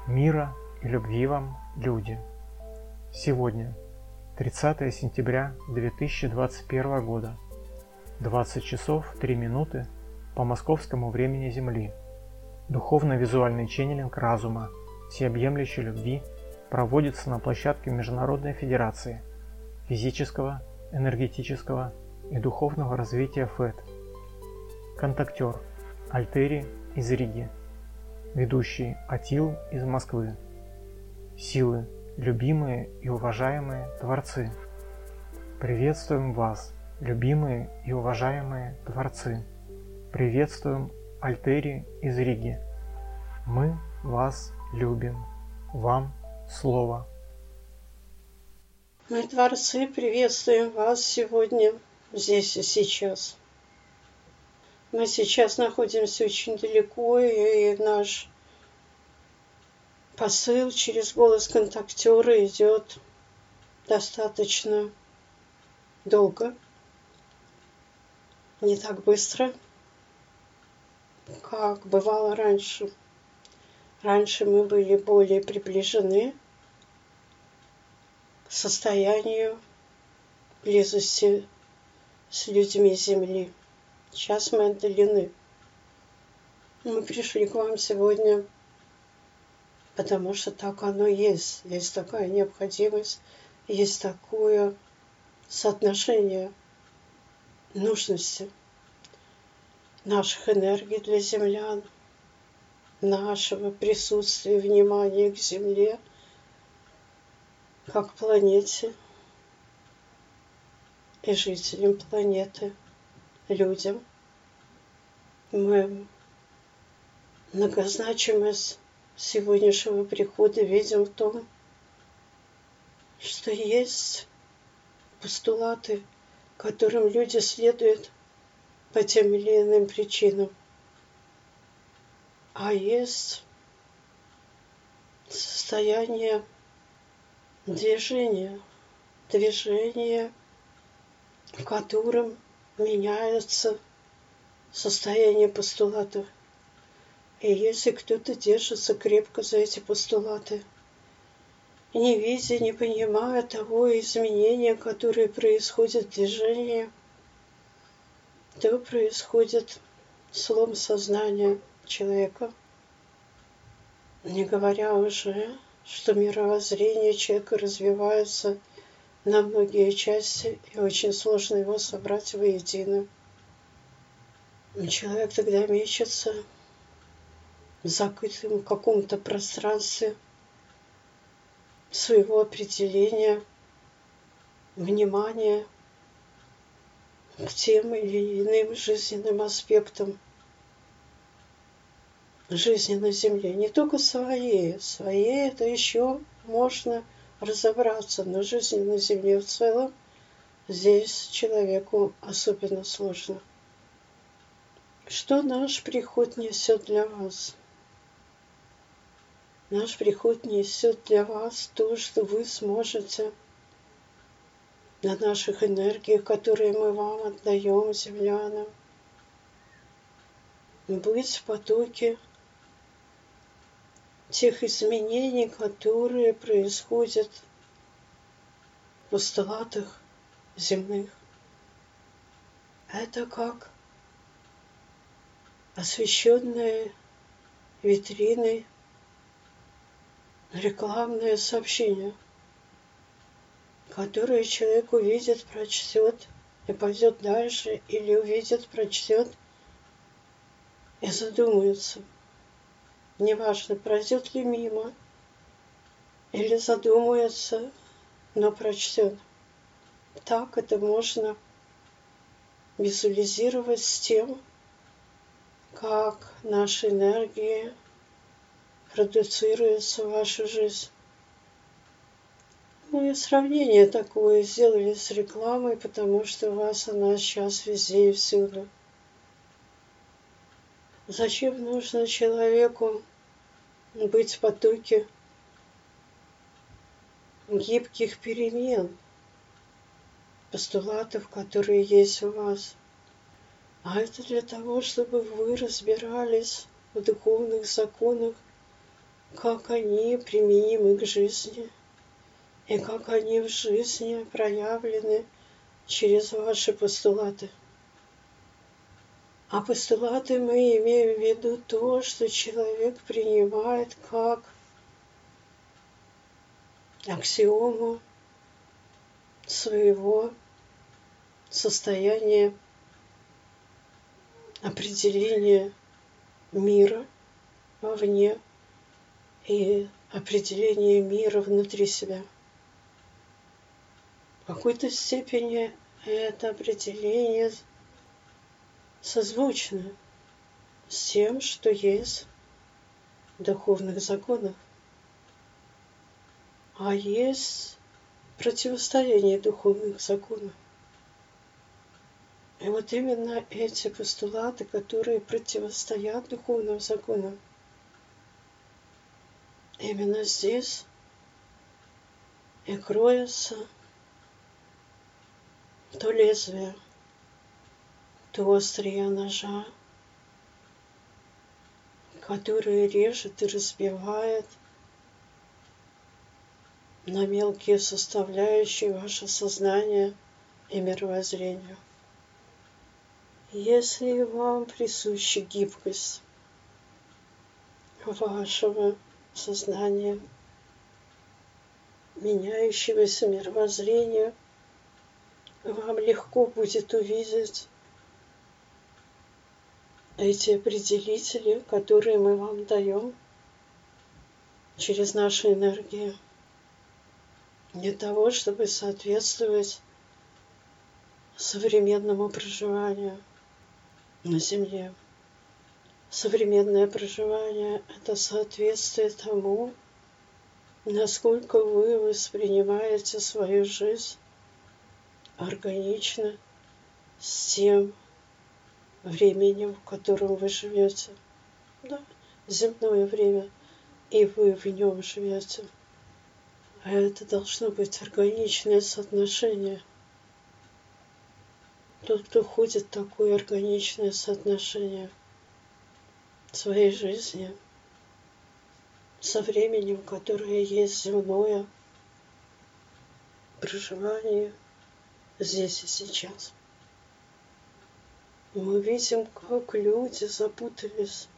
Мира и любви вам, люди! Сегодня, 30 сентября 2021 года, 20 часов 3 минуты по московскому времени Земли. Духовно-визуальный ченнелинг разума всеобъемлющей любви проводится на площадке Международной Федерации физического, энергетического и духовного развития ФЭД. Контактер Альтери из Риги. Ведущий Атил из Москвы. Силы, любимые и уважаемые Творцы. Приветствуем вас, любимые и уважаемые Творцы. Приветствуем Альтери из Риги. Мы вас любим. Вам слово. Мы, Творцы, приветствуем вас сегодня, здесь и сейчас. Мы сейчас находимся очень далеко, и наш посыл через голос контактера идет достаточно долго, не так быстро, как бывало раньше. Раньше мы были более приближены к состоянию близости с людьми Земли. Сейчас мы отдалены. Мы пришли к вам сегодня, потому что так оно есть. Есть такая необходимость, есть такое соотношение нужности наших энергий для землян, нашего присутствия, внимания к Земле, как планете и жителям планеты, людям. Мы многозначимость сегодняшнего прихода видим в том, что есть постулаты, которым люди следуют по тем или иным причинам. А есть состояние движения, в котором меняется состояние постулатов. И если кто-то держится крепко за эти постулаты, не видя, не понимая того изменения, которое происходит в движении, то происходит слом сознания человека. Не говоря уже, что мировоззрение человека развивается на многие части, и очень сложно его собрать воедино. Человек тогда мечется закрытым в каком-то пространстве своего определения, внимания к тем или иным жизненным аспектам жизни на Земле. Не только свои это еще можно разобраться, но жизнь на Земле в целом здесь человеку особенно сложно. Что наш приход несет для вас? Наш приход несет для вас то, что вы сможете на наших энергиях, которые мы вам отдаем, землянам, быть в потоке тех изменений, которые происходят в постулатах земных. Это как освещенные витрины, рекламное сообщение, которое человек увидит, прочтет и пойдет дальше, или увидит, прочтет и задумается. Неважно, пройдет ли мимо или задумается, но прочтет. Так это можно визуализировать с тем, как наши энергии продуцируются в вашу жизнь. Мы сравнение такое сделали с рекламой, потому что у вас она сейчас везде и всюду. Зачем нужно человеку быть в потоке гибких перемен, постулатов, которые есть у вас? А это для того, чтобы вы разбирались в духовных законах как они применимы к жизни и как они в жизни проявлены через ваши постулаты. А постулаты мы имеем в виду то, что человек принимает как аксиому своего состояния определения мира вовне и определения мира внутри себя. В какой-то степени это определение созвучно с тем, что есть в духовных законах. А есть противостояние духовных законов. И вот именно эти постулаты, которые противостоят духовным законам, именно здесь и кроется то лезвие, то острие ножа, которое режет и разбивает на мелкие составляющие ваше сознание и мировоззрение. Если вам присуща гибкость вашего сознания, меняющегося мировоззрения, вам легко будет увидеть эти определители, которые мы вам даем через нашу энергию, для того, чтобы соответствовать современному проживанию на Земле. Современное проживание – это соответствие тому, насколько вы воспринимаете свою жизнь органично с тем временем, в котором вы живете. Да, земное время, и вы в нем живете. А это должно быть органичное соотношение. Тот, кто ходит в такое органичное соотношение своей жизни со временем, которое есть земное проживание здесь и сейчас. Мы видим, как люди запутались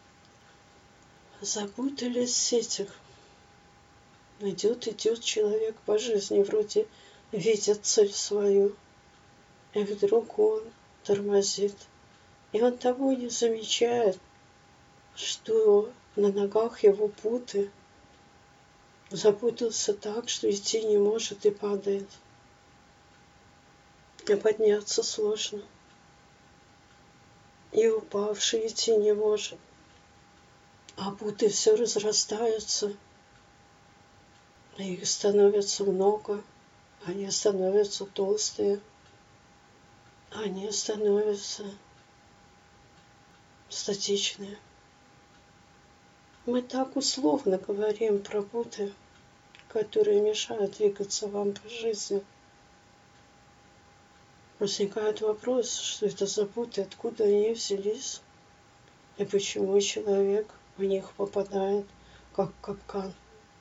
в сетях. Идет человек по жизни, вроде видит цель свою, и вдруг он тормозит. И он того не замечает, что на ногах его путы, запутался так, что идти не может и падает. А подняться сложно. И упавший идти не может. А путы все разрастаются. Их становится много. Они становятся толстые. Они становятся статичные. Мы так условно говорим про путы, которые мешают двигаться вам по жизни. Возникает вопрос, что это за путы, откуда они взялись, и почему человек в них попадает, как капкан.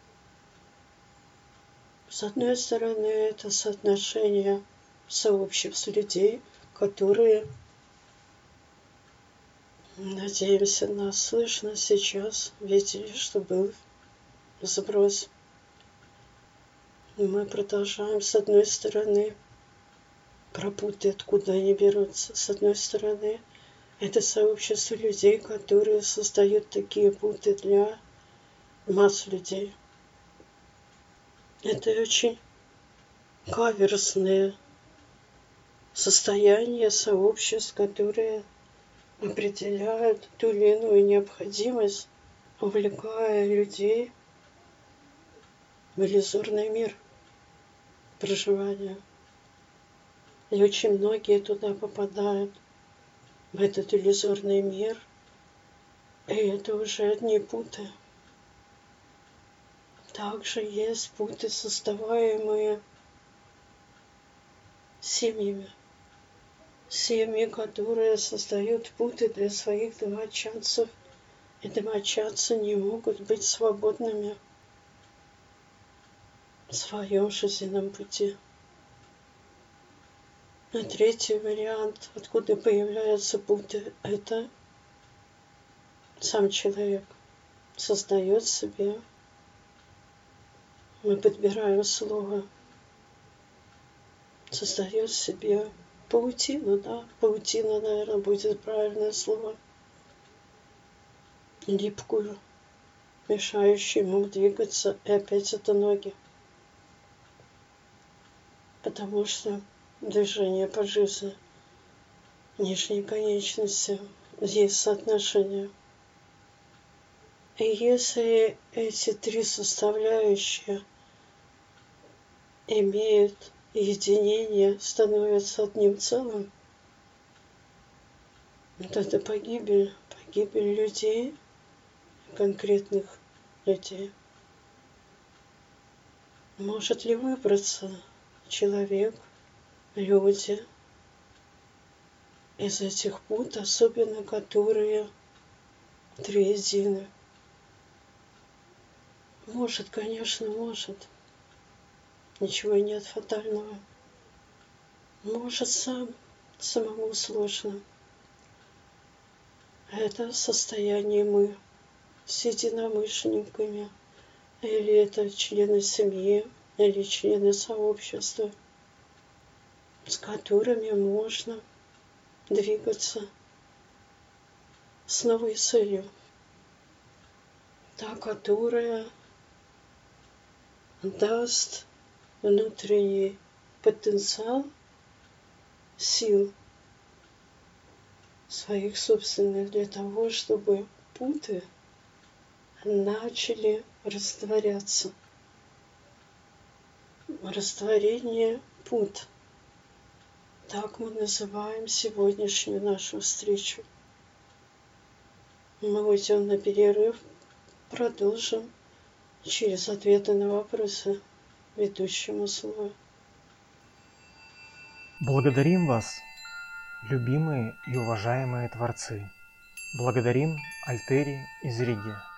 С одной стороны, это соотношение сообществ людей, которые, надеемся, нас слышно сейчас, видели, что был заброс. Мы продолжаем, с одной стороны, про путы, откуда они берутся. С одной стороны, это сообщество людей, которые создают такие путы для масс людей. Это очень каверзные состояния сообществ, которые определяют ту или иную необходимость, увлекая людей в иллюзорный мир проживания. И очень многие туда попадают, в этот иллюзорный мир, и это уже одни путы. Также есть путы, создаваемые семьями. Семьи, которые создают путы для своих домочадцев и домочадцы не могут быть свободными в своем жизненном пути. И третий вариант, откуда появляются путы, это сам человек создает себе. Мы подбираем слово, создает себе паутину, да, паутина, наверное, будет правильное слово, липкую, мешающую ему двигаться, и опять это ноги. Потому что движение по жизни, нижней конечности, есть соотношение. И если эти три составляющие имеют единение, становятся одним целым, вот это погибель людей, конкретных людей. Может ли выбраться человек, люди из этих пут, особенно которые триедины? Может, конечно, может. Ничего нет фатального. Может, самому сложно. Это состояние мы с единомышленниками, или это члены семьи, или члены сообщества, с которыми можно двигаться с новой целью, та, которая даст внутренний потенциал сил своих собственных для того, чтобы путы начали растворяться. Растворение пут. Так мы называем сегодняшнюю нашу встречу. Мы уйдем на перерыв, продолжим через ответы на вопросы ведущему слову. Благодарим вас, любимые и уважаемые творцы. Благодарим Альтери из Риги.